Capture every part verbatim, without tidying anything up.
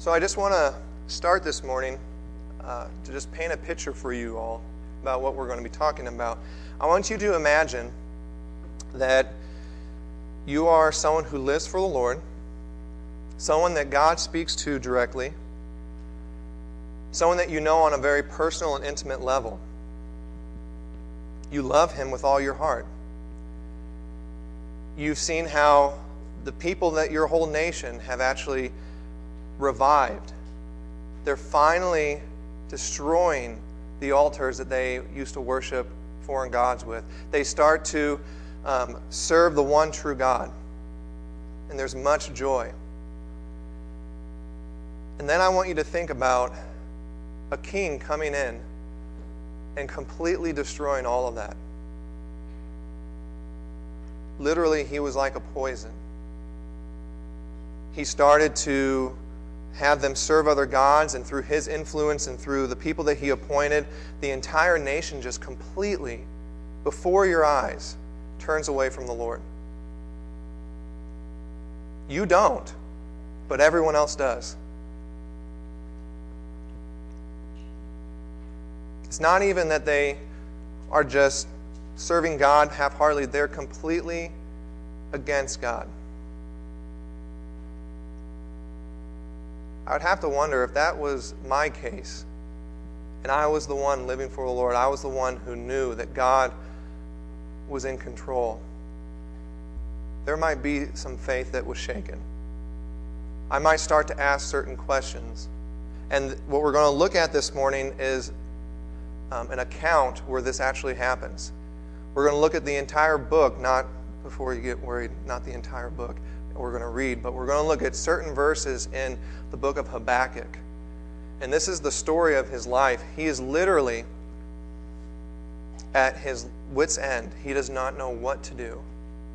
So I just want to start this morning uh, to just paint a picture for you all about what we're going to be talking about. I want you to imagine that you are someone who lives for the Lord, someone that God speaks to directly, someone that you know on a very personal and intimate level. You love Him with all your heart. You've seen how the people that your whole nation have actually revived. They're finally destroying the altars that they used to worship foreign gods with. They start to um, serve the one true God. And there's much joy. And then I want you to think about a king coming in and completely destroying all of that. Literally, he was like a poison. He started to have them serve other gods, and through his influence and through the people that he appointed, the entire nation just completely, before your eyes, turns away from the Lord. You don't, but everyone else does. It's not even that they are just serving God half-heartedly. They're completely against God. I would have to wonder if that was my case, and I was the one living for the Lord. I was the one who knew that God was in control. There might be some faith that was shaken. I might start to ask certain questions. And what we're going to look at this morning is um, an account where this actually happens. We're going to look at the entire book, not, before you get worried, not the entire book we're going to read, but we're going to look at certain verses in the book of Habakkuk. And this is the story of his life. He is literally at his wit's end. He does not know what to do.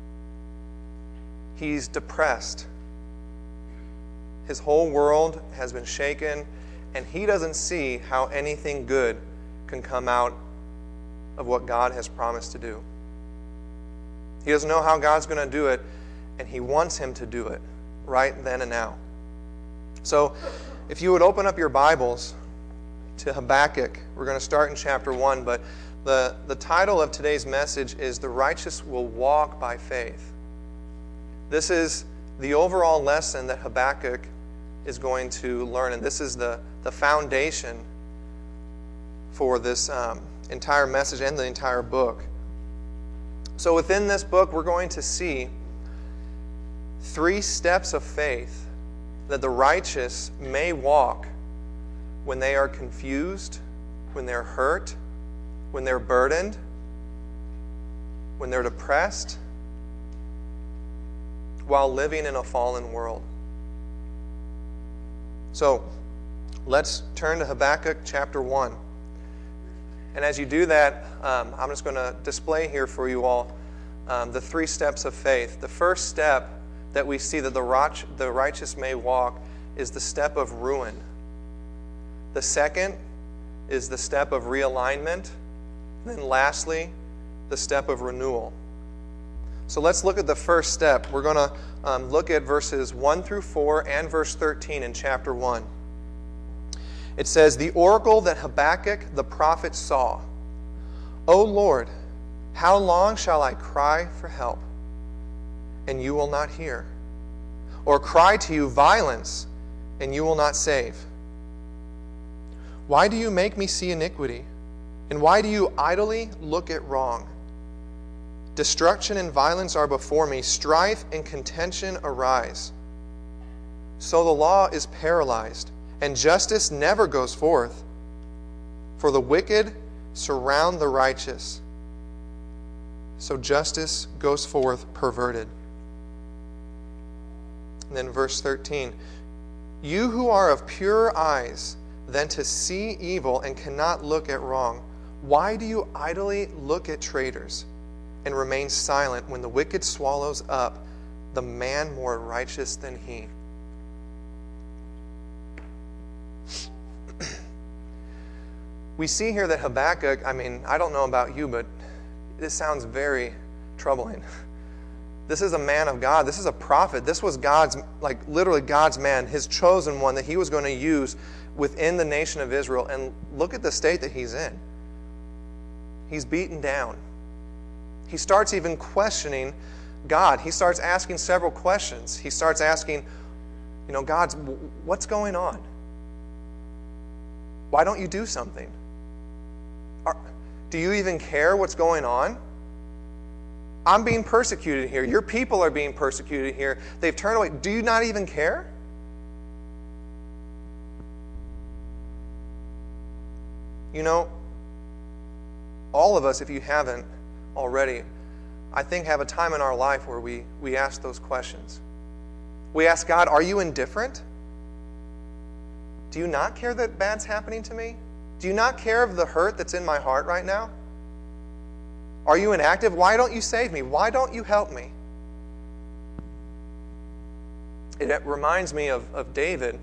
He's depressed. His whole world has been shaken, and he doesn't see how anything good can come out of what God has promised to do. He doesn't know how God's going to do it, and he wants him to do it right then and now. So, if you would open up your Bibles to Habakkuk, we're going to start in chapter one, but the, the title of today's message is "The Righteous Will Walk by Faith." This is the overall lesson that Habakkuk is going to learn, and this is the, the foundation for this um, entire message and the entire book. So within this book, we're going to see three steps of faith that the righteous may walk when they are confused, when they're hurt, when they're burdened, when they're depressed, while living in a fallen world. So, let's turn to Habakkuk chapter one. And as you do that, um, I'm just going to display here for you all um, the three steps of faith. The first step that we see that the righteous may walk is the step of ruin. The second is the step of realignment. And then lastly, the step of renewal. So let's look at the first step. We're going to um, look at verses one through four and verse thirteen in chapter one. It says, "The oracle that Habakkuk the prophet saw. O Lord, how long shall I cry for help, and you will not hear? Or cry to you violence, and you will not save? Why do you make me see iniquity? And why do you idly look at wrong? Destruction and violence are before me. Strife and contention arise. So the law is paralyzed, and justice never goes forth. For the wicked surround the righteous, so justice goes forth perverted." And then verse thirteen, "You who are of pure eyes, then to see evil and cannot look at wrong, why do you idly look at traitors and remain silent when the wicked swallows up the man more righteous than he?" We see here that Habakkuk, I mean, I don't know about you, but this sounds very troubling. This is a man of God. This is a prophet. This was God's, like literally God's man, his chosen one that he was going to use within the nation of Israel. And look at the state that he's in. He's beaten down. He starts even questioning God. He starts asking several questions. He starts asking, you know, God, what's going on? Why don't you do something? Are, do you even care what's going on? I'm being persecuted here. Your people are being persecuted here. They've turned away. Do you not even care? You know, all of us, if you haven't already, I think have a time in our life where we, we ask those questions. We ask God, are you indifferent? Do you not care that bad's happening to me? Do you not care of the hurt that's in my heart right now? Are you inactive? Why don't you save me? Why don't you help me? It reminds me of, of David.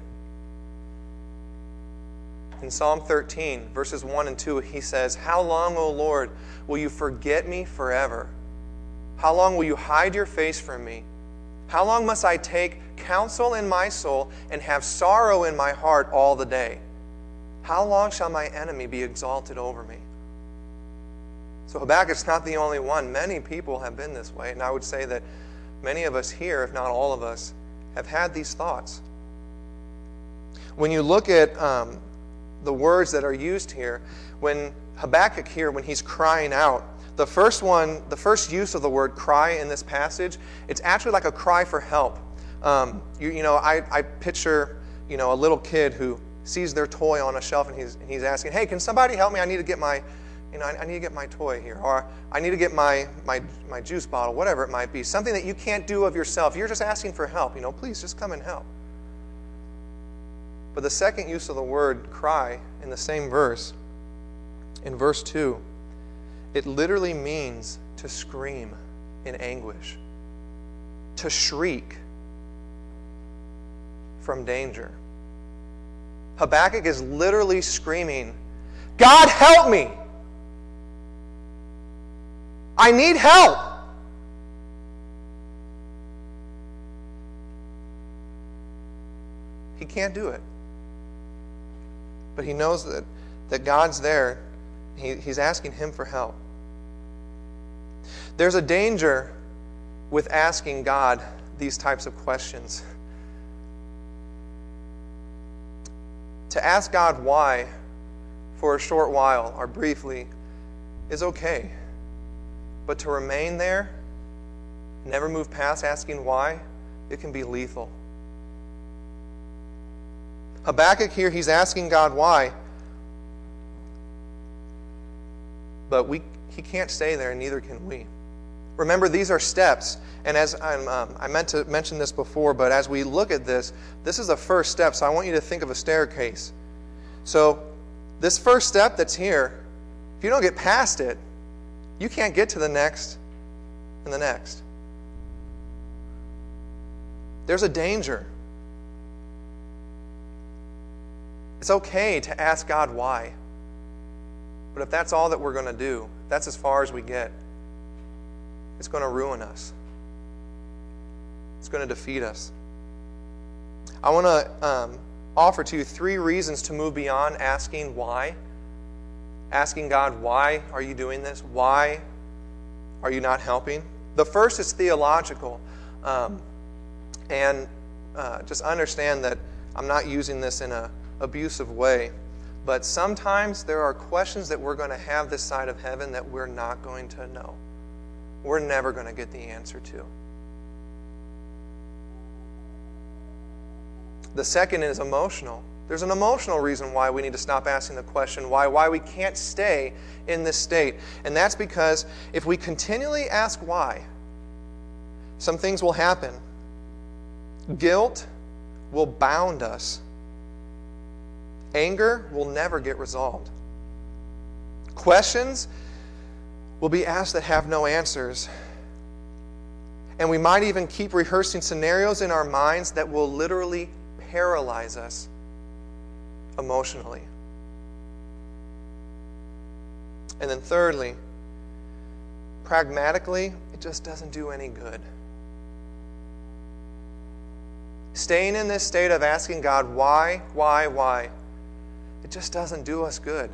In Psalm thirteen, verses one and two, he says, "How long, O Lord, will you forget me forever? How long will you hide your face from me? How long must I take counsel in my soul and have sorrow in my heart all the day? How long shall my enemy be exalted over me?" So Habakkuk's not the only one. Many people have been this way, and I would say that many of us here, if not all of us, have had these thoughts. When you look at um, the words that are used here, when Habakkuk here, when he's crying out, the first one, the first use of the word cry in this passage, it's actually like a cry for help. Um, you, you know, I, I picture, you know, a little kid who sees their toy on a shelf and he's, and he's asking, "Hey, can somebody help me? I need to get my, you know, I, I need to get my toy here, or I need to get my, my, my juice bottle," whatever it might be. Something that you can't do of yourself. You're just asking for help. You know, please just come and help. But the second use of the word cry in the same verse, in verse two, it literally means to scream in anguish, to shriek from danger. Habakkuk is literally screaming, "God, help me! I need help!" He can't do it. But he knows that, that God's there. He, he's asking him for help. There's a danger with asking God these types of questions. To ask God why for a short while or briefly is okay. But to remain there, never move past asking why, it can be lethal. Habakkuk here, he's asking God why. But we, he can't stay there, and neither can we. Remember, these are steps. And as I'm, um, I meant to mention this before, but as we look at this, this is a first step. So I want you to think of a staircase. So this first step that's here, if you don't get past it, you can't get to the next and the next. There's a danger. It's okay to ask God why. But if that's all that we're going to do, that's as far as we get, it's going to ruin us. It's going to defeat us. I want to um, offer to you three reasons to move beyond asking why. Asking God, why are you doing this? Why are you not helping? The first is theological. Um, and uh, just understand that I'm not using this in an abusive way. But sometimes there are questions that we're going to have this side of heaven that we're not going to know. We're never going to get the answer to. The second is emotional. There's an emotional reason why we need to stop asking the question why, why we can't stay in this state. And that's because if we continually ask why, some things will happen. Guilt will bound us. Anger will never get resolved. Questions will be asked that have no answers. And we might even keep rehearsing scenarios in our minds that will literally paralyze us emotionally. And then thirdly, pragmatically, it just doesn't do any good. staying in this state of asking God, why, why, why, it just doesn't do us good.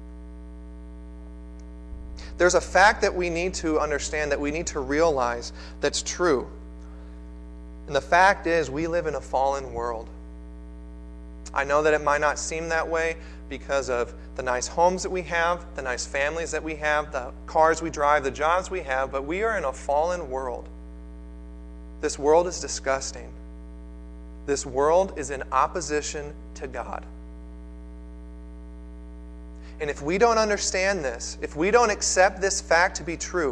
There's a fact that we need to understand, that we need to realize that's true. And the fact is, we live in a fallen world. I know that it might not seem that way because of the nice homes that we have, the nice families that we have, the cars we drive, the jobs we have, but we are in a fallen world. This world is disgusting. This world is in opposition to God. And if we don't understand this, if we don't accept this fact to be true,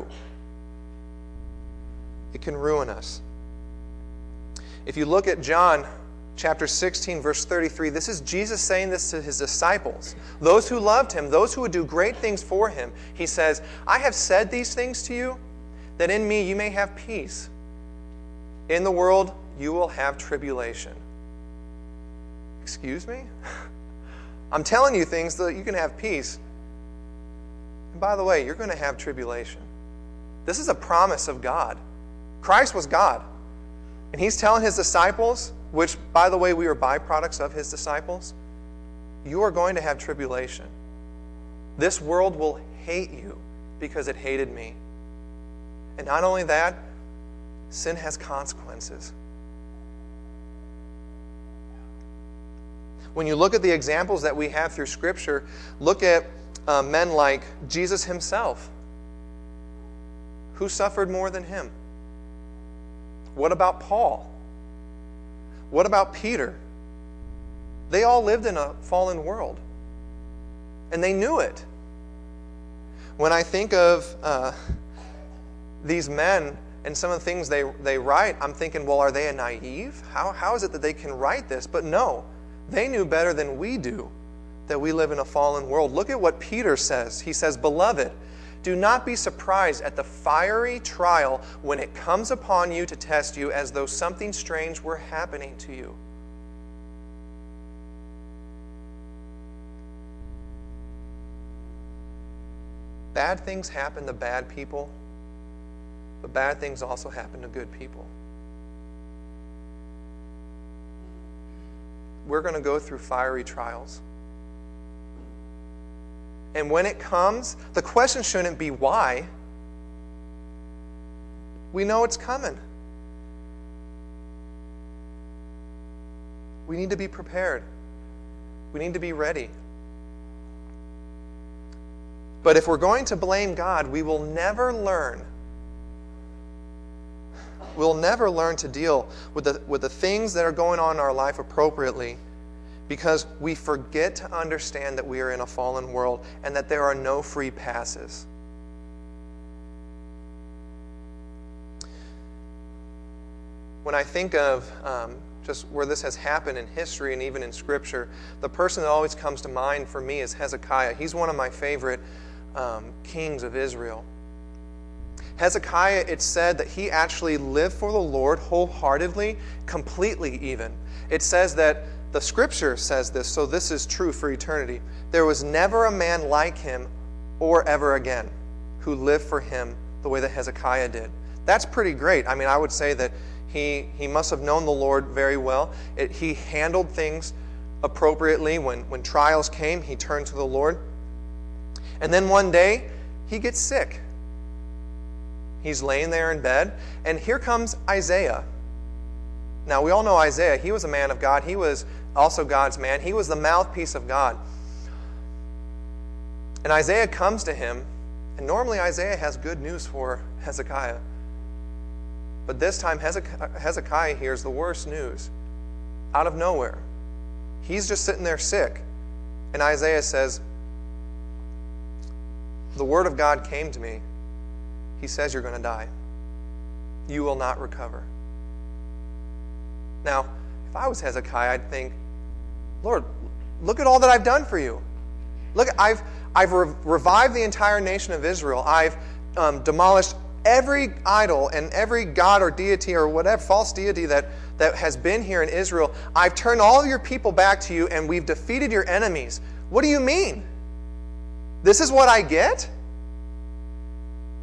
it can ruin us. If you look at John chapter sixteen, verse thirty-three, this is Jesus saying this to his disciples, those who loved him, those who would do great things for him. He says, I have said these things to you, that in me you may have peace. In the world you will have tribulation. Excuse me? I'm telling you things so that you can have peace. And by the way, you're going to have tribulation. This is a promise of God. Christ was God. And he's telling his disciples, which, by the way, we are byproducts of his disciples, you are going to have tribulation. This world will hate you because it hated me. And not only that, sin has consequences. When you look at the examples that we have through Scripture, look at uh, men like Jesus himself. Who suffered more than him? What about Paul? What about Peter? They all lived in a fallen world. And they knew it. When I think of uh, these men and some of the things they, they write, I'm thinking, well, are they a naive? How, how is it that they can write this? But no, they knew better than we do that we live in a fallen world. Look at what Peter says. He says, Beloved, do not be surprised at the fiery trial when it comes upon you to test you as though something strange were happening to you. Bad things happen to bad people, but bad things also happen to good people. We're going to go through fiery trials. And when it comes, the question shouldn't be why. We know it's coming. We need to be prepared. We need to be ready. But if we're going to blame God, we will never learn. We'll never learn to deal with the, with the things that are going on in our life appropriately because we forget to understand that we are in a fallen world and that there are no free passes. When I think of um, just where this has happened in history and even in Scripture, the person that always comes to mind for me is Hezekiah. He's one of my favorite um, kings of Israel. Hezekiah, it's said that he actually lived for the Lord wholeheartedly, completely even. It says that, the Scripture says this, so this is true for eternity. There was never a man like him or ever again who lived for him the way that Hezekiah did. That's pretty great. I mean, I would say that he, he must have known the Lord very well. It, he handled things appropriately. When, when trials came, he turned to the Lord. And then one day, he gets sick. He's laying there in bed, and here comes Isaiah. Now, we all know Isaiah. He was a man of God. He was also God's man. He was the mouthpiece of God. And Isaiah comes to him, and normally Isaiah has good news for Hezekiah. But this time, Hezekiah hears the worst news out of nowhere. He's just sitting there sick. And Isaiah says, the word of God came to me. He says you're going to die. You will not recover. Now, if I was Hezekiah, I'd think, Lord, look at all that I've done for you. Look, I've, I've re- revived the entire nation of Israel. I've um, demolished every idol and every god or deity or whatever false deity that, that has been here in Israel. I've turned all of your people back to you, and we've defeated your enemies. What do you mean? This is what I get?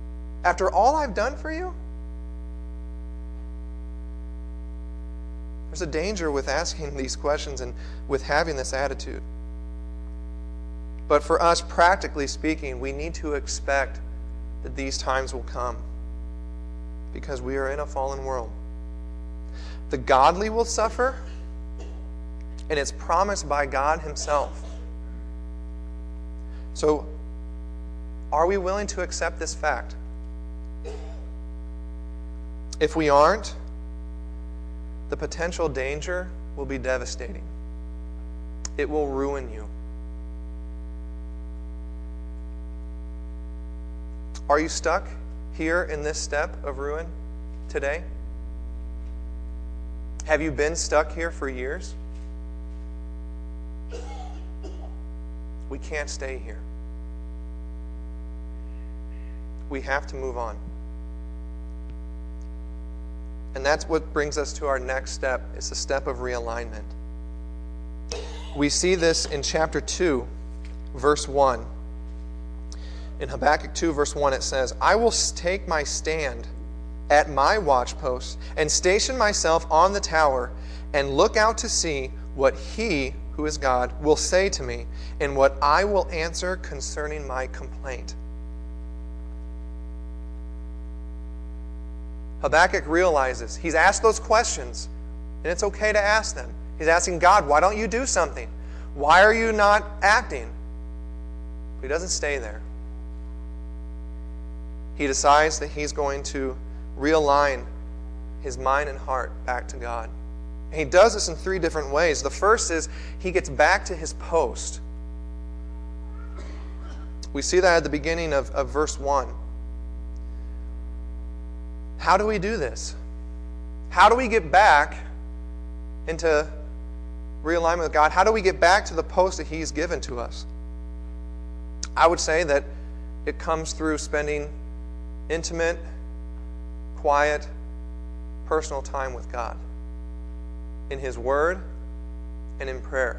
After all I've done for you? There's a danger with asking these questions and with having this attitude. But for us, practically speaking, we need to expect that these times will come because we are in a fallen world. The godly will suffer, and it's promised by God Himself. So, are we willing to accept this fact? If we aren't, the potential danger will be devastating. It will ruin you. Are you stuck here in this step of ruin today? Have you been stuck here for years? We can't stay here. We have to move on. And that's what brings us to our next step. It's the step of realignment. We see this in chapter two, verse one. In Habakkuk two, verse one, it says, I will take my stand at my watchpost and station myself on the tower and look out to see what He, who is God, will say to me and what I will answer concerning my complaint. Habakkuk realizes he's asked those questions, and it's okay to ask them. He's asking God, why don't you do something? Why are you not acting? But he doesn't stay there. He decides that he's going to realign his mind and heart back to God. And he does this in three different ways. The first is he gets back to his post. We see that at the beginning of, of verse one. How do we do this? How do we get back into realignment with God? How do we get back to the post that He's given to us? I would say that it comes through spending intimate, quiet, personal time with God in His Word and in prayer.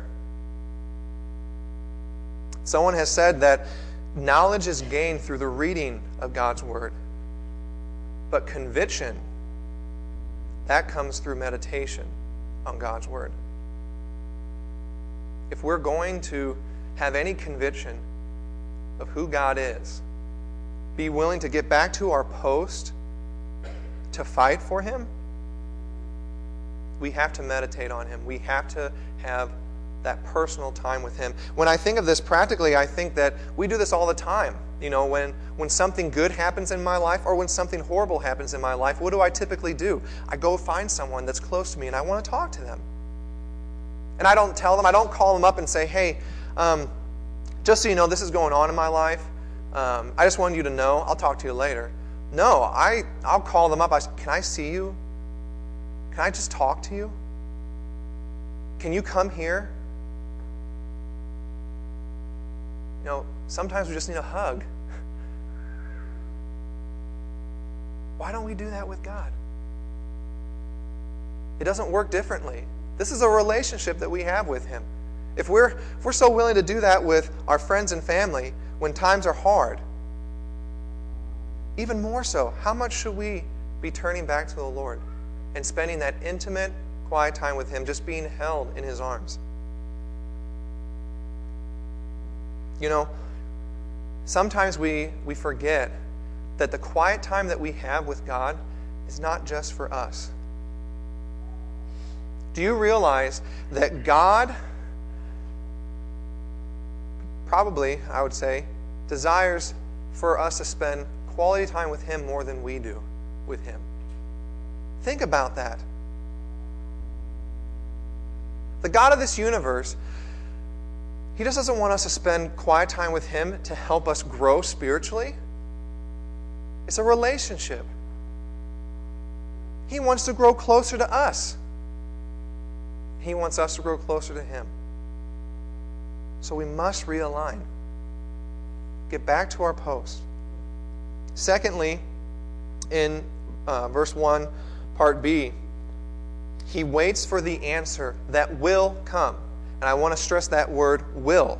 Someone has said that knowledge is gained through the reading of God's Word. But conviction, that comes through meditation on God's Word. If we're going to have any conviction of who God is, be willing to get back to our post to fight for Him, we have to meditate on Him. We have to have that personal time with Him. When I think of this practically, I think that we do this all the time. You know, when, when something good happens in my life or when something horrible happens in my life, what do I typically do? I go find someone that's close to me and I want to talk to them. And I don't tell them, I don't call them up and say, hey, um, just so you know, this is going on in my life. Um, I just wanted you to know. I'll talk to you later. No, I, I'll call them up. I say, can I see you? Can I just talk to you? Can you come here? You know, sometimes we just need a hug. Why don't we do that with God? It doesn't work differently. This is a relationship that we have with Him. If we're, if we're so willing to do that with our friends and family when times are hard, even more so, how much should we be turning back to the Lord and spending that intimate, quiet time with Him, just being held in His arms? You know, sometimes we, we forget that the quiet time that we have with God is not just for us. Do you realize that God, probably, I would say, desires for us to spend quality time with Him more than we do with Him? Think about that. The God of this universe, He just doesn't want us to spend quiet time with Him to help us grow spiritually. It's a relationship. He wants to grow closer to us. He wants us to grow closer to Him. So we must realign. Get back to our post. Secondly, in uh, verse one, part B, He waits for the answer that will come. And I want to stress that word, will.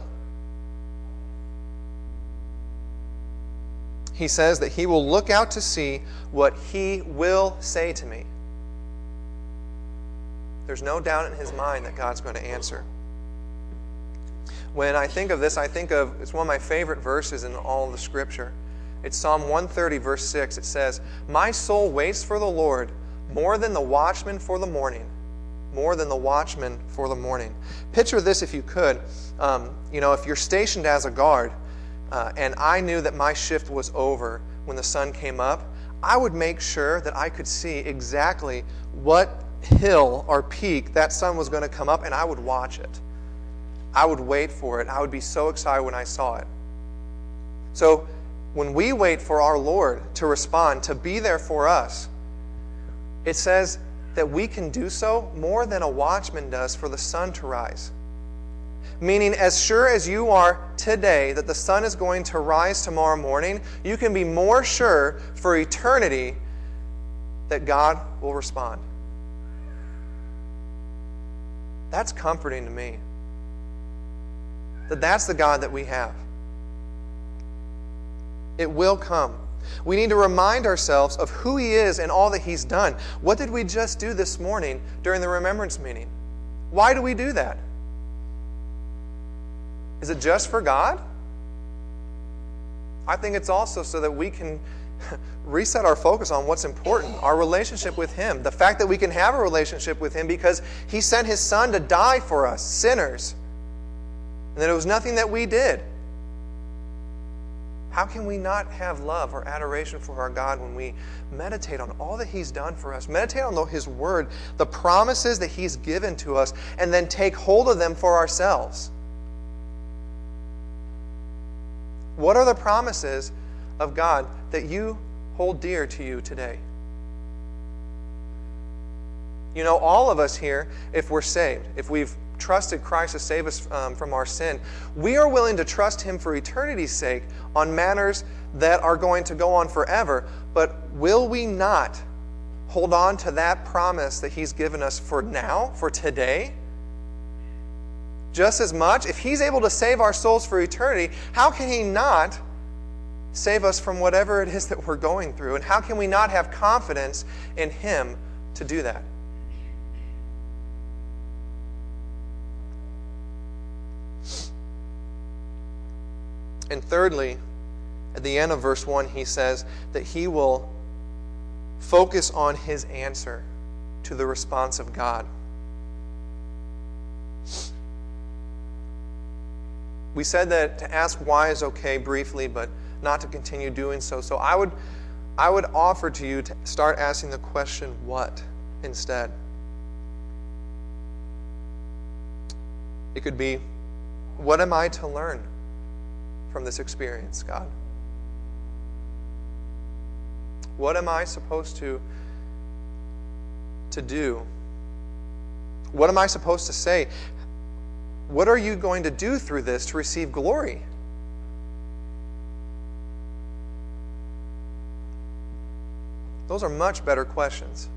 He says that He will look out to see what He will say to me. There's no doubt in his mind that God's going to answer. When I think of this, I think of, it's one of my favorite verses in all of the Scripture. It's Psalm one thirty, verse six. It says, "My soul waits for the Lord more than the watchman for the morning." More than the watchman for the morning. Picture this if you could. Um, you know, if you're stationed as a guard, uh, and I knew that my shift was over when the sun came up, I would make sure that I could see exactly what hill or peak that sun was going to come up, and I would watch it. I would wait for it. I would be so excited when I saw it. So when we wait for our Lord to respond, to be there for us, it says that we can do so more than a watchman does for the sun to rise. Meaning, as sure as you are today that the sun is going to rise tomorrow morning, you can be more sure for eternity that God will respond. That's comforting to me. That that's the God that we have. It will come. We need to remind ourselves of who He is and all that He's done. What did we just do this morning during the remembrance meeting? Why do we do that? Is it just for God? I think it's also so that we can reset our focus on what's important, our relationship with Him. The fact that we can have a relationship with Him because He sent His Son to die for us, sinners. And that it was nothing that we did. How can we not have love or adoration for our God when we meditate on all that He's done for us, meditate on His Word, the promises that He's given to us, and then take hold of them for ourselves? What are the promises of God that you hold dear to you today? You know, all of us here, if we're saved, if we've trusted Christ to save us um, from our sin, we are willing to trust Him for eternity's sake on matters that are going to go on forever. But will we not hold on to that promise that He's given us for now, for today? Just as much, if He's able to save our souls for eternity, how can He not save us from whatever it is that we're going through? And how can we not have confidence in Him to do that? And thirdly, at the end of verse one, he says that he will focus on his answer to the response of God. We said that to ask why is okay briefly, but not to continue doing so. So I would, I would offer to you to start asking the question, what, instead. It could be, what am I to learn from this experience, God? What am I supposed to, to do? What am I supposed to say? What are you going to do through this to receive glory? Those are much better questions.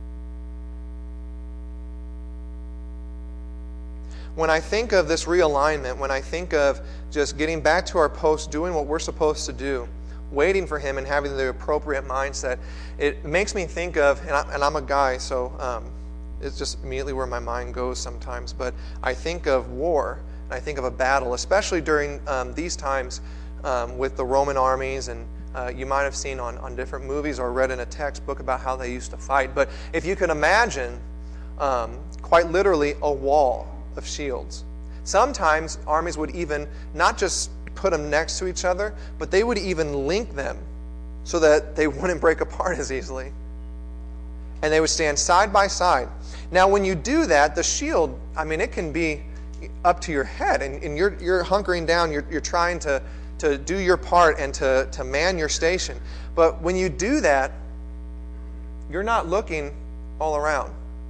When I think of this realignment, when I think of just getting back to our post, doing what we're supposed to do, waiting for Him and having the appropriate mindset, it makes me think of, and, I, and I'm a guy, so um, it's just immediately where my mind goes sometimes, but I think of war, and I think of a battle, especially during um, these times um, with the Roman armies, and uh, you might have seen on, on different movies or read in a textbook about how they used to fight. But if you can imagine, um, quite literally, a wall of shields. Sometimes armies would even not just put them next to each other, but they would even link them so that they wouldn't break apart as easily. And they would stand side by side. Now, when you do that, the shield, I mean, it can be up to your head, and, and you're, you're hunkering down, you're, you're trying to, to do your part and to, to man your station. But when you do that, you're not looking all around.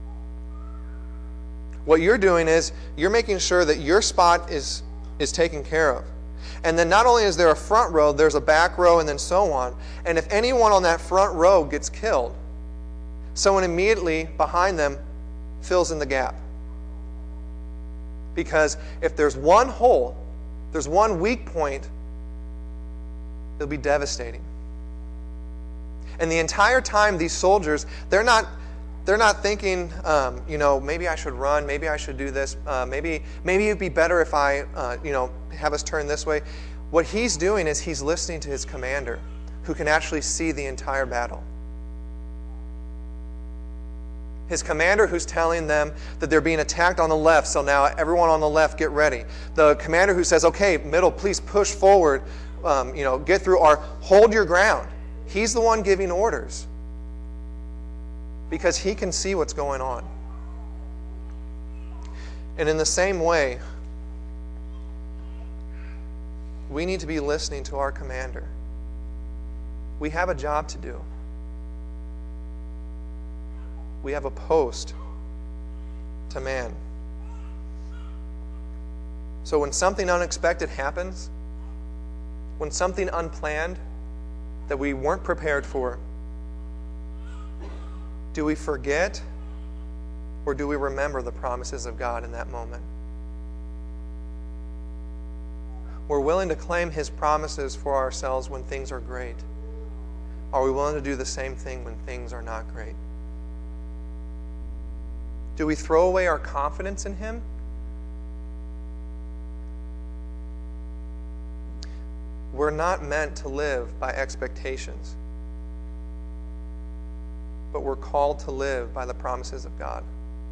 What you're doing is you're making sure that your spot is, is taken care of. And then not only is there a front row, there's a back row, and then so on. And if anyone on that front row gets killed, someone immediately behind them fills in the gap. Because if there's one hole, there's one weak point, it'll be devastating. And the entire time, these soldiers, they're not They're not thinking, um, you know, maybe I should run, maybe I should do this, uh, maybe maybe it'd be better if I, uh, you know, have us turn this way. What he's doing is he's listening to his commander, who can actually see the entire battle. His commander who's telling them that they're being attacked on the left, so now everyone on the left get ready. The commander who says, okay, middle, please push forward, um, you know, get through, or hold your ground. He's the one giving orders because he can see what's going on. And in the same way, we need to be listening to our commander. We have a job to do. We have a post to man. So when something unexpected happens, when something unplanned that we weren't prepared for, do we forget or do we remember the promises of God in that moment? We're willing to claim His promises for ourselves when things are great. Are we willing to do the same thing when things are not great? Do we throw away our confidence in Him? We're not meant to live by expectations, but we're called to live by the promises of God.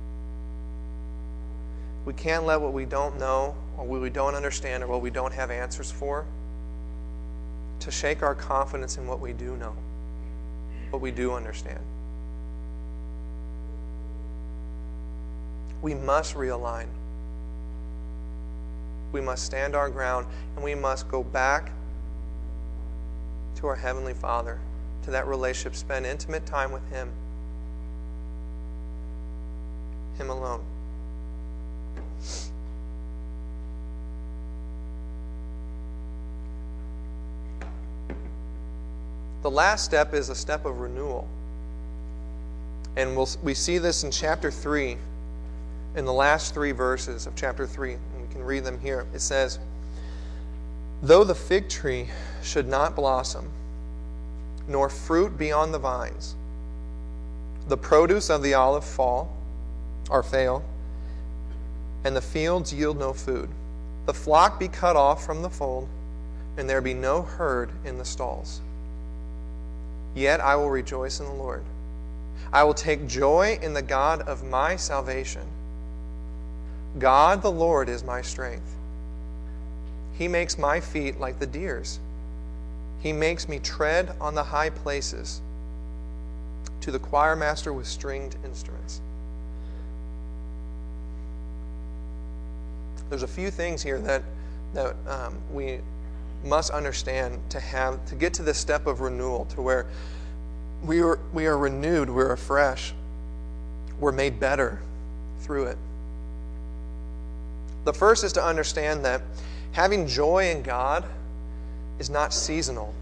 We can't let what we don't know, or what we don't understand, or what we don't have answers for, to shake our confidence in what we do know, what we do understand. We must realign. We must stand our ground, and we must go back to our Heavenly Father, to that relationship, spend intimate time with Him, Him alone. The last step is a step of renewal. And we'll, we see this in chapter three, in the last three verses of chapter three. And we can read them here. It says, "Though the fig tree should not blossom, nor fruit be on the vines, the produce of the olive fall, or fail, and the fields yield no food, the flock be cut off from the fold, and there be no herd in the stalls. Yet I will rejoice in the Lord. I will take joy in the God of my salvation. God the Lord is my strength. He makes my feet like the deer's. He makes me tread on the high places. To the choir master with stringed instruments." There's a few things here that that um, we must understand to have to get to this step of renewal, to where we are we are renewed, we're afresh, we're made better through it. The first is to understand that having joy in God is not seasonal.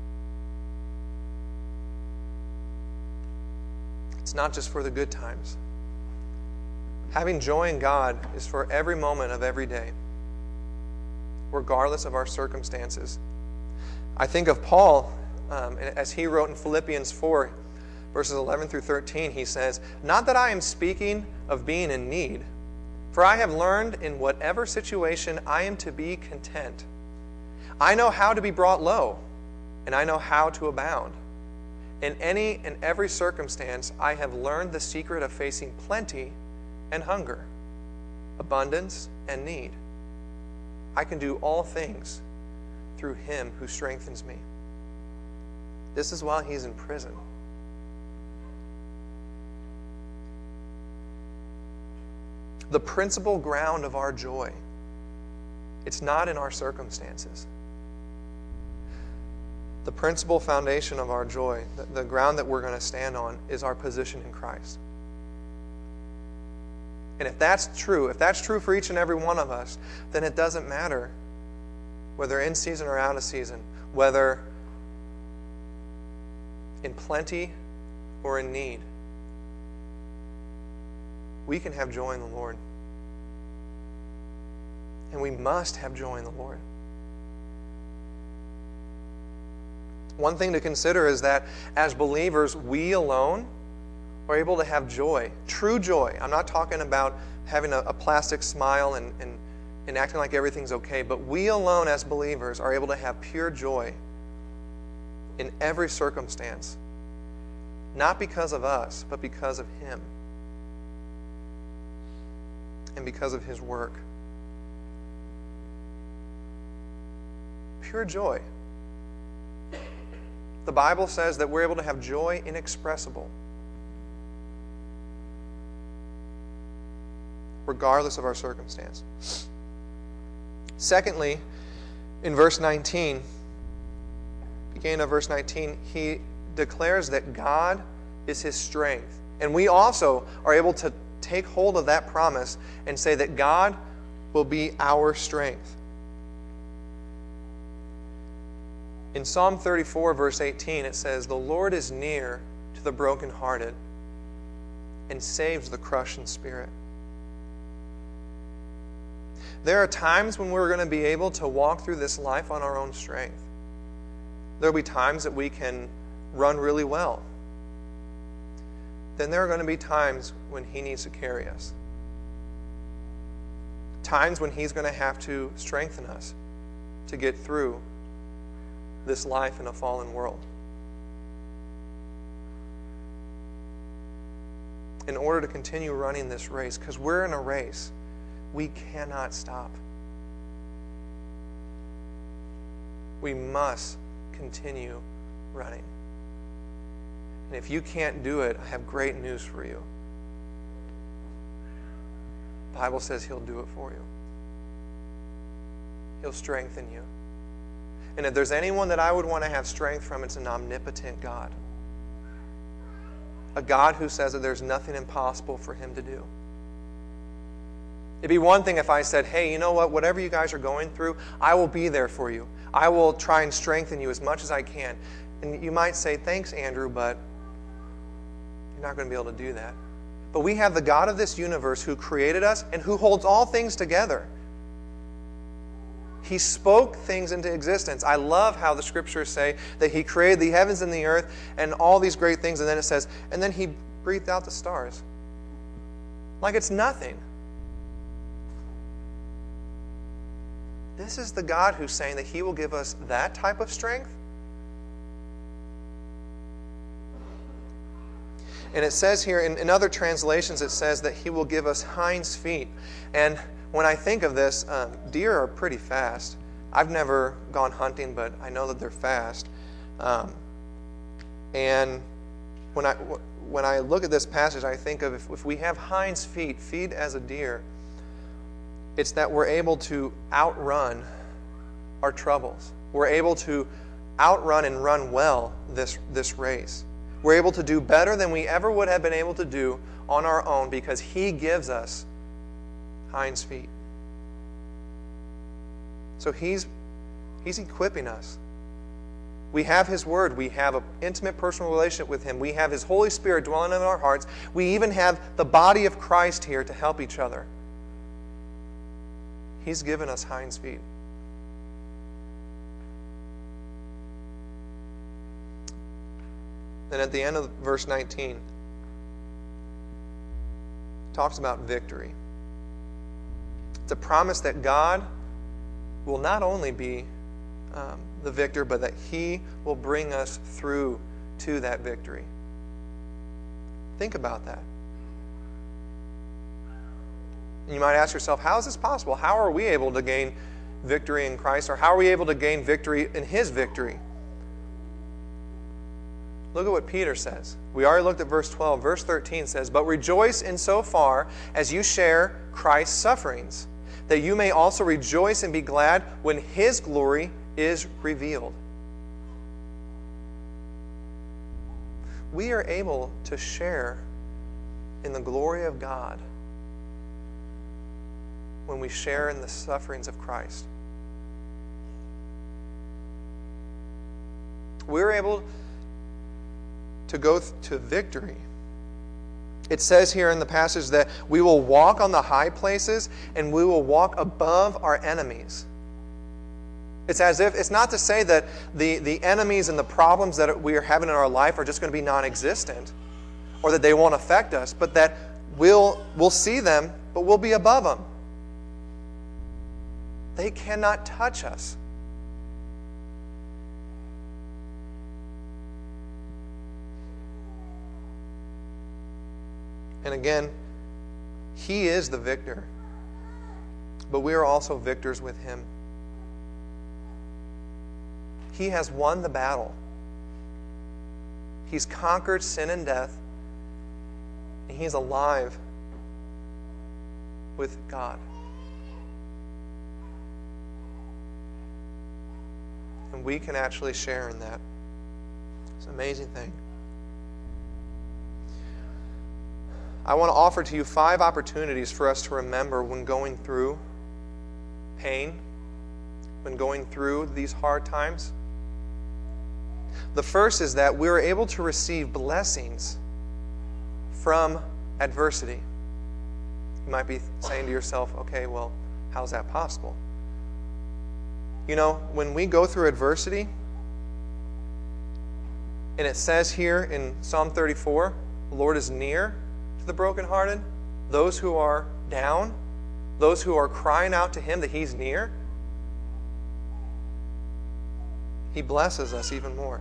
It's not just for the good times. Having joy in God is for every moment of every day, regardless of our circumstances. I think of Paul, um, as he wrote in Philippians four, verses eleven through thirteen, he says, "Not that I am speaking of being in need, for I have learned in whatever situation I am to be content. I know how to be brought low, and I know how to abound. In any and every circumstance, I have learned the secret of facing plenty and hunger, abundance and need. I can do all things through Him who strengthens me." This is while he's in prison. The principal ground of our joy, it's not in our circumstances. The principal foundation of our joy, the, the ground that we're going to stand on, is our position in Christ. And if that's true, if that's true for each and every one of us, then it doesn't matter whether in season or out of season, whether in plenty or in need. We can have joy in the Lord. And we must have joy in the Lord. One thing to consider is that as believers, we alone are able to have joy, true joy. I'm not talking about having a, a plastic smile and, and, and acting like everything's okay, but we alone as believers are able to have pure joy in every circumstance. Not because of us, but because of Him. And because of His work. Pure joy. The Bible says that we're able to have joy inexpressible, regardless of our circumstance. Secondly, in verse nineteen, beginning of verse nineteen, he declares that God is his strength. And we also are able to take hold of that promise and say that God will be our strength. In Psalm thirty-four, verse eighteen, it says, "The Lord is near to the brokenhearted and saves the crushed in spirit." There are times when we're going to be able to walk through this life on our own strength. There will be times that we can run really well. Then there are going to be times when He needs to carry us. Times when He's going to have to strengthen us to get through this life in a fallen world. In order to continue running this race, because we're in a race, we cannot stop. We must continue running. And if you can't do it, I have great news for you. The Bible says He'll do it for you. He'll strengthen you. And if there's anyone that I would want to have strength from, it's an omnipotent God. A God who says that there's nothing impossible for Him to do. It'd be one thing if I said, hey, you know what, whatever you guys are going through, I will be there for you. I will try and strengthen you as much as I can. And you might say, thanks, Andrew, but you're not going to be able to do that. But we have the God of this universe who created us and who holds all things together. He spoke things into existence. I love how the scriptures say that He created the heavens and the earth and all these great things, and then it says, and then He breathed out the stars. Like it's nothing. This is the God who's saying that He will give us that type of strength. And it says here, in, in other translations, it says that He will give us hinds feet. And when I think of this, um, deer are pretty fast. I've never gone hunting, but I know that they're fast. Um, and when I, when I look at this passage, I think of if, if we have hinds feet, feet as a deer, it's that we're able to outrun our troubles. We're able to outrun and run well this, this race. We're able to do better than we ever would have been able to do on our own because He gives us hinds feet. So He's, he's equipping us. We have His Word. We have an intimate personal relationship with Him. We have His Holy Spirit dwelling in our hearts. We even have the body of Christ here to help each other. He's given us hinds feet. Then at the end of verse nineteen, it talks about victory. It's a promise that God will not only be um, the victor, but that He will bring us through to that victory. Think about that. You might ask yourself, how is this possible? How are we able to gain victory in Christ? Or how are we able to gain victory in His victory? Look at what Peter says. We already looked at verse twelve. Verse thirteen says, "But rejoice in so far as you share Christ's sufferings, that you may also rejoice and be glad when His glory is revealed." We are able to share in the glory of God when we share in the sufferings of Christ. We're able to go to victory. It says here in the passage that we will walk on the high places and we will walk above our enemies. It's as if, it's not to say that the, the enemies and the problems that we are having in our life are just going to be non-existent. or that they won't affect us, but that we'll, we'll see them, but we'll be above them. They cannot touch us. And again, He is the victor, but we are also victors with Him. He has won the battle. He's conquered sin and death, and He's alive with God. And we can actually share in that. It's an amazing thing. I want to offer to you five opportunities for us to remember when going through pain, when going through these hard times. The first is that we're able to receive blessings from adversity. You might be saying to yourself, okay, well, how's that possible? You know, when we go through adversity, and it says here in Psalm thirty-four, the Lord is near to the brokenhearted, those who are down, those who are crying out to Him that He's near, He blesses us even more.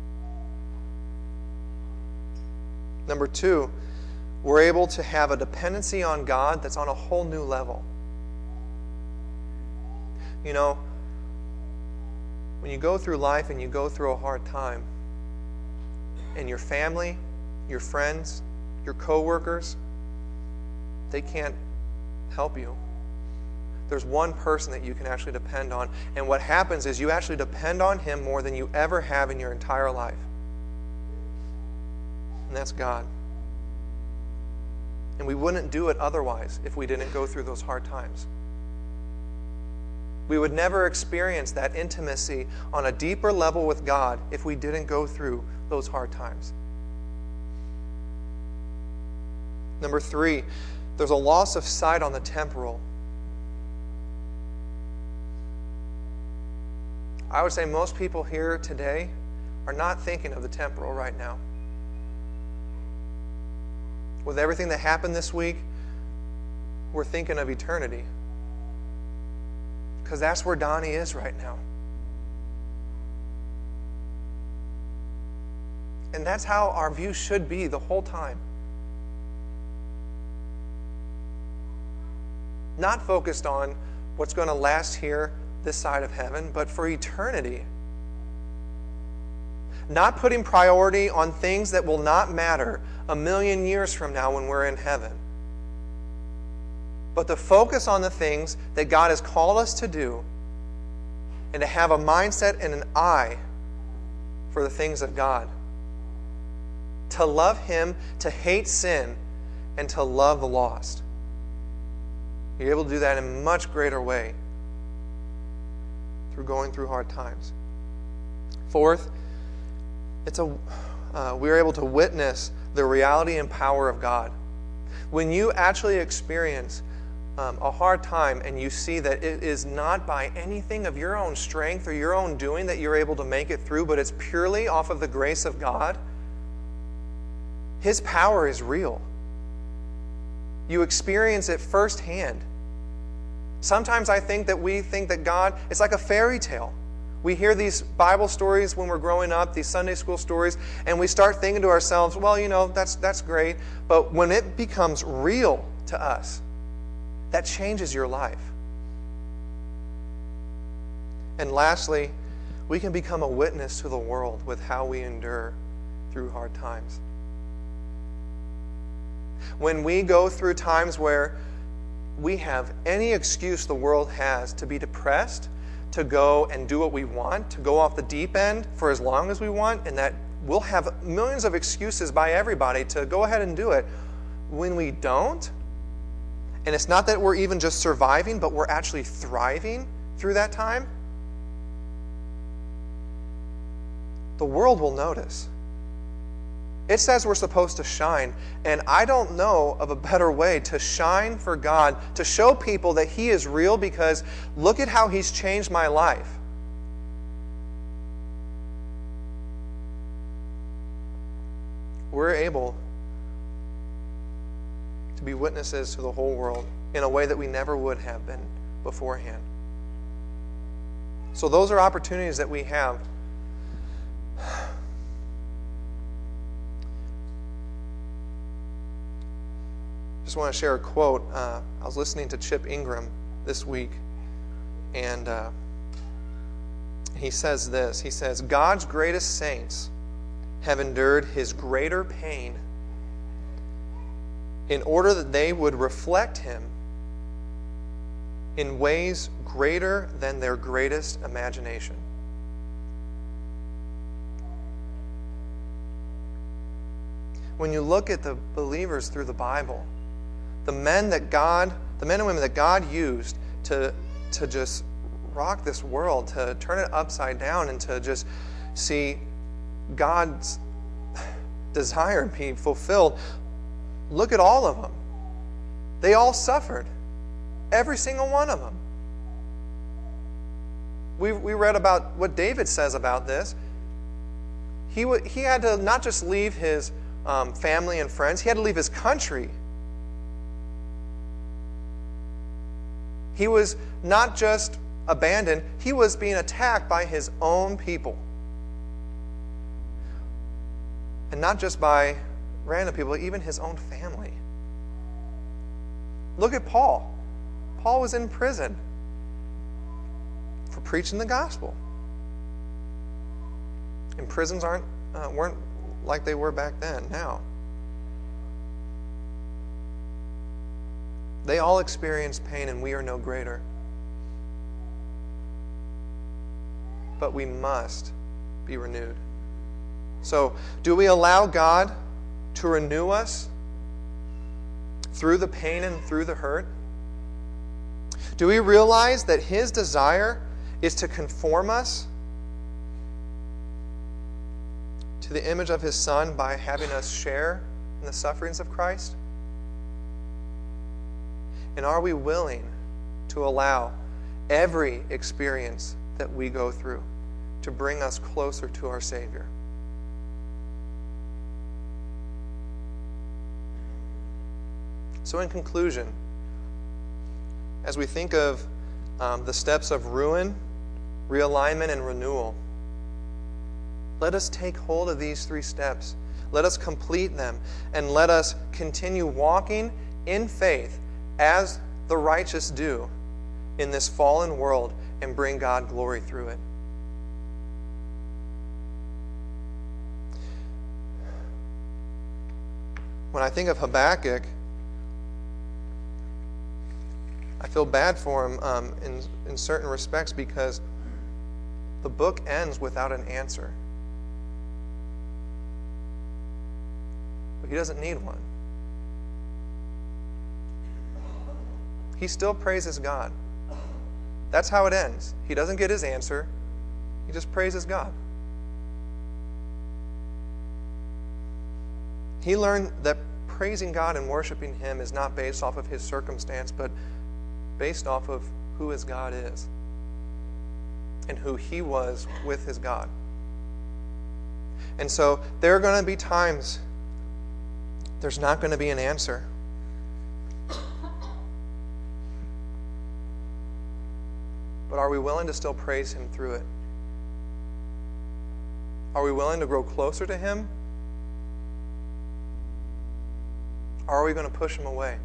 Number two, we're able to have a dependency on God that's on a whole new level. You know, when you go through life and you go through a hard time, and your family, your friends, your coworkers, they can't help you. There's one person that you can actually depend on. And what happens is you actually depend on Him more than you ever have in your entire life. And that's God. And we wouldn't do it otherwise if we didn't go through those hard times. We would never experience that intimacy on a deeper level with God if we didn't go through those hard times. Number three, there's a loss of sight on the temporal. I would say most people here today are not thinking of the temporal right now. With everything that happened this week, we're thinking of eternity. Because that's where Donnie is right now. And that's how our view should be the whole time. Not focused on what's going to last here this side of heaven, but for eternity. Not putting priority on things that will not matter a million years from now when we're in heaven. But to focus on the things that God has called us to do and to have a mindset and an eye for the things of God. To love Him, to hate sin, and to love the lost. You're able to do that in a much greater way through going through hard times. Fourth, it's a uh, we're able to witness the reality and power of God. When you actually experience um, a hard time and you see that it is not by anything of your own strength or your own doing that you're able to make it through, but it's purely off of the grace of God, His power is real. You experience it firsthand. Sometimes I think that we think that God, it's like a fairy tale. We hear these Bible stories when we're growing up, these Sunday school stories, and we start thinking to ourselves, well, you know, that's that's great. But when it becomes real to us, that changes your life. And lastly, we can become a witness to the world with how we endure through hard times. When we go through times where we have any excuse the world has to be depressed, to go and do what we want, to go off the deep end for as long as we want, and that we'll have millions of excuses by everybody to go ahead and do it. When we don't, and it's not that we're even just surviving, but we're actually thriving through that time, the world will notice. It says we're supposed to shine, and I don't know of a better way to shine for God, to show people that He is real, because look at how He's changed my life. We're able to be witnesses to the whole world in a way that we never would have been beforehand. So those are opportunities that we have. Just want to share a quote. Uh, I was listening to Chip Ingram this week, and uh, he says this. He says, God's greatest saints have endured his greater pain in order that they would reflect him in ways greater than their greatest imagination. When you look at the believers through the Bible, the men that God, the men and women that God used to, to just rock this world, to turn it upside down, and to just see God's desire be fulfilled, look at all of them. They all suffered. Every single one of them. We, we read about what David says about this. He, w- he had to not just leave his um, family and friends, he had to leave his country. He was not just abandoned, he was being attacked by his own people. And not just by random people, even his own family. Look at Paul. Paul was in prison for preaching the gospel. And prisons aren't uh, weren't like they were back then, now. They all experience pain, and we are no greater. But we must be renewed. So, do we allow God to renew us through the pain and through the hurt? Do we realize that his desire is to conform us to the image of his Son by having us share in the sufferings of Christ? And are we willing to allow every experience that we go through to bring us closer to our Savior? So in conclusion, as we think of um, the steps of ruin, realignment, and renewal, let us take hold of these three steps. Let us complete them, and let us continue walking in faith as the righteous do in this fallen world and bring God glory through it. When I think of Habakkuk, I feel bad for him um, in, in certain respects, because the book ends without an answer. But he doesn't need one. He still praises God. That's how it ends. He doesn't get his answer. He just praises God. He learned that praising God and worshiping him is not based off of his circumstance, but based off of who his God is and who he was with his God. And so there are going to be times there's not going to be an answer. But are we willing to still praise him through it? Are we willing to grow closer to him? Or are we going to push him away?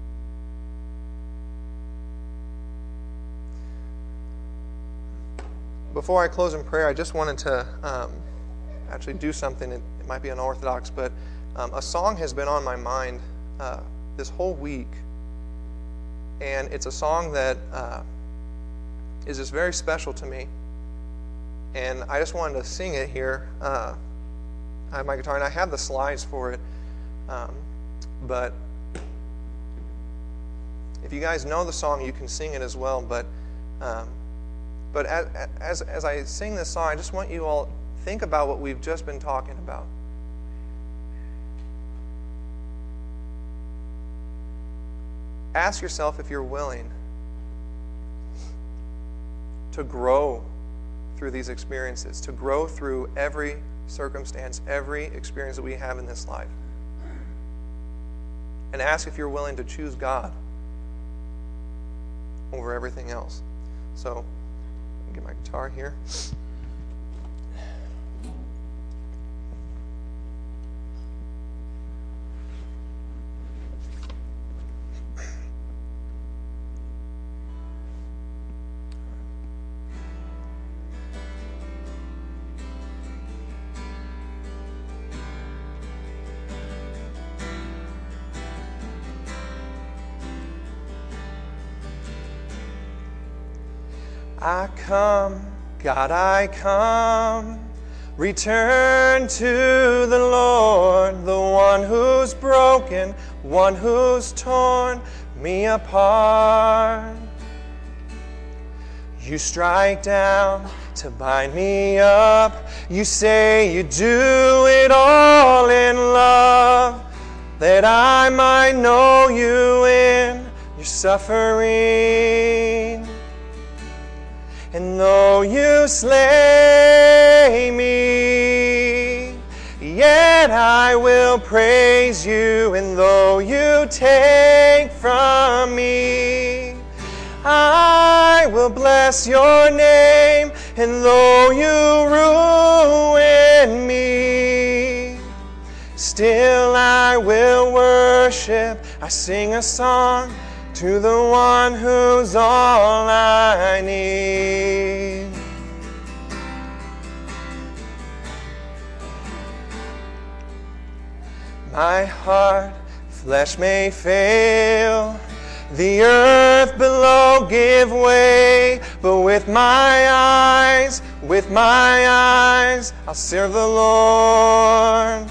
Before I close in prayer, I just wanted to um, actually do something. It, it might be unorthodox, but um, a song has been on my mind uh, this whole week. And it's a song that uh, is just very special to me. And I just wanted to sing it here. Uh, I have my guitar, and I have the slides for it. Um, but if you guys know the song, you can sing it as well. But um, but as, as as I sing this song, I just want you all to think about what we've just been talking about. Ask yourself if you're willing to grow through these experiences, to grow through every circumstance, every experience that we have in this life. and ask if you're willing to choose God over everything else. So, let me get my guitar here. I come, God, I come, return to the Lord, the one who's broken, one who's torn me apart. You strike down to bind me up. You say you do it all in love, that I might know you in your suffering. And though you slay me, yet I will praise you. And though you take from me, I will bless your name. And though you ruin me, still I will worship. I sing a song to the one who's all I need. My heart, flesh may fail, the earth below give way, but with my eyes, with my eyes, I'll serve the Lord.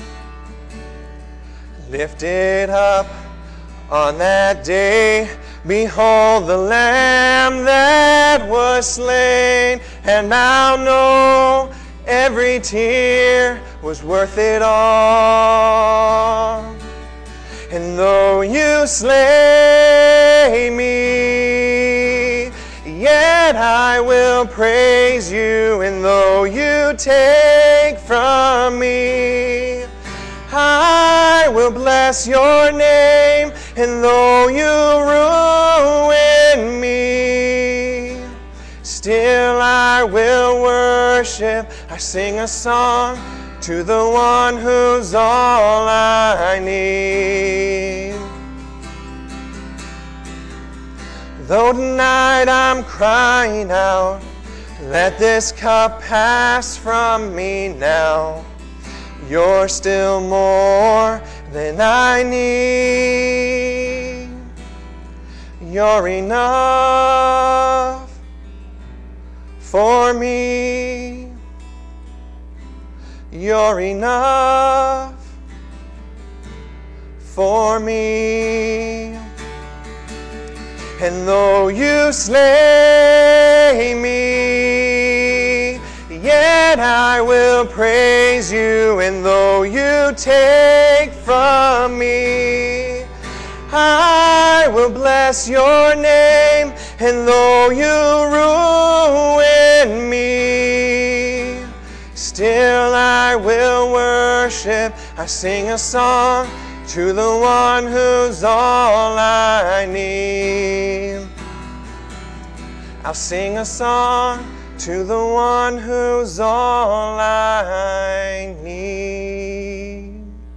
Lifted up on that day, behold the Lamb that was slain, and I'll know every tear was worth it all. And though you slay me, yet I will praise you. And though you take from me, I will bless your name. And though you ruin me, still I will worship. I sing a song to the one who's all I need. Though tonight I'm crying out, let this cup pass from me now, you're still more than I need. You're enough for me. You're enough for me. And though you slay me, yet I will praise you. And though you take from me, I will bless your name. And though you ruin me, still I will worship. I sing a song to the one who's all I need. I'll sing a song to the one who's all I need.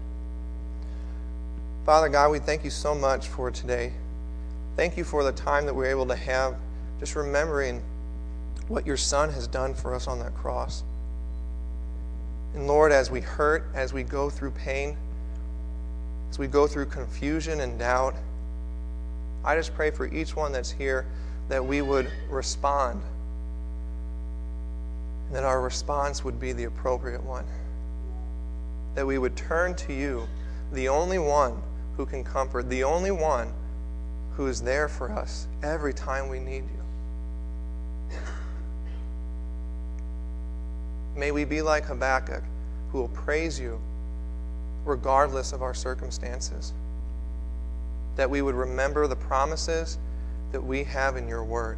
Father God, we thank you so much for today. Thank you for the time that we're able to have just remembering what your Son has done for us on that cross. And Lord, as we hurt, as we go through pain, as we go through confusion and doubt, I just pray for each one that's here that we would respond, and that our response would be the appropriate one. That we would turn to you, the only one who can comfort, the only one who is there for us every time we need you. May we be like Habakkuk, who will praise you regardless of our circumstances. That we would remember the promises that we have in your word.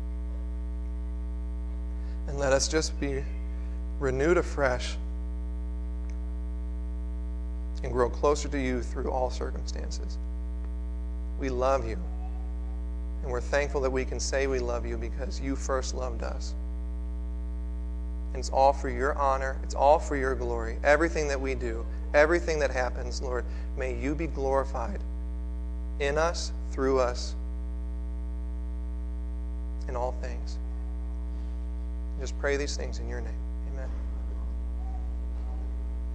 And let us just be renewed afresh and grow closer to you through all circumstances. We love you. And we're thankful that we can say we love you because you first loved us. And it's all for your honor. It's all for your glory. Everything that we do, everything that happens, Lord, may you be glorified in us, through us, in all things. Just pray these things in your name. Amen.